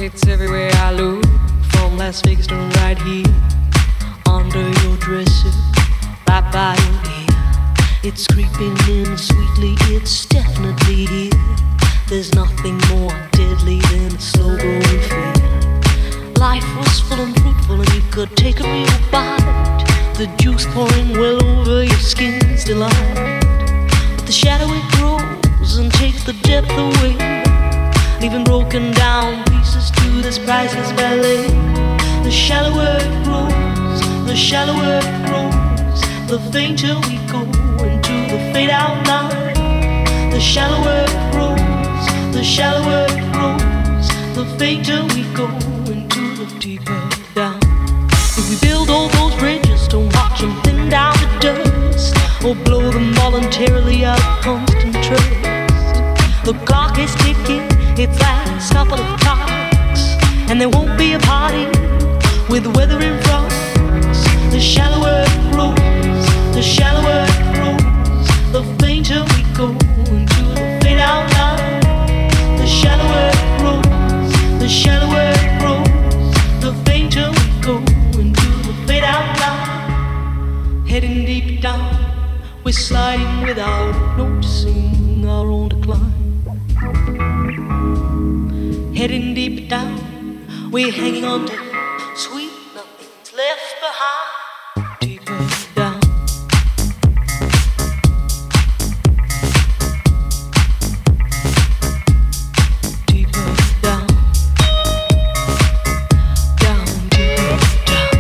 It's everywhere I look, from Las Vegas to right here, under your dresser, right by your ear. It's creeping in sweetly, it's definitely here. There's nothing more deadly than a slow-growing fear. Life was full and fruitful and you could take a real bite. The juice pouring well over your skin's delight. But the shadow it grows and takes the depth away, leaving broken down pieces to this priceless ballet. The shallower it grows, the shallower it grows, the fainter we go into the fade out line. The shallower it grows, the shallower it grows, the fainter we go into the deeper down. If we build all those bridges, don't watch them thin down to dust, or blow them voluntarily out of constant trust. The clock is ticking, its last couple of clocks, and there won't be a party with weather in front. The shallower it grows, the shallower it grows, the fainter we go into the fade out line. The shallower it grows, the shallower it grows, the fainter we go into the fade out line. Heading deep down, we're sliding without noticing our own decline. Heading deep down, we're hanging on to sweet nothing's left behind. Deeper down. Deeper down. Down, deeper down.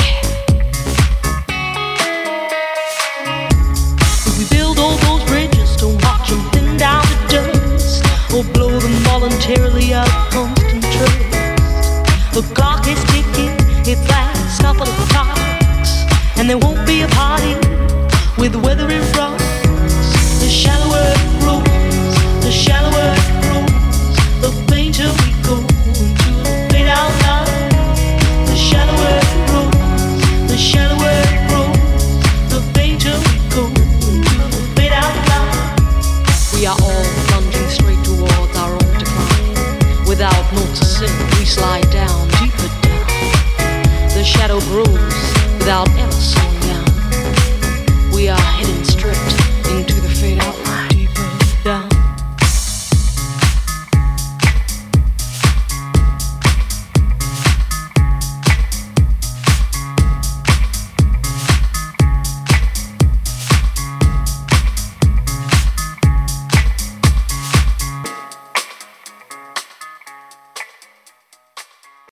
If we build all those bridges, don't watch them thin down to dust, or blow them voluntarily out of constant trust. The clock is ticking, its last couple of clocks, and there won't be a party with the weather in front. The shallower it grows, the shallower it grows,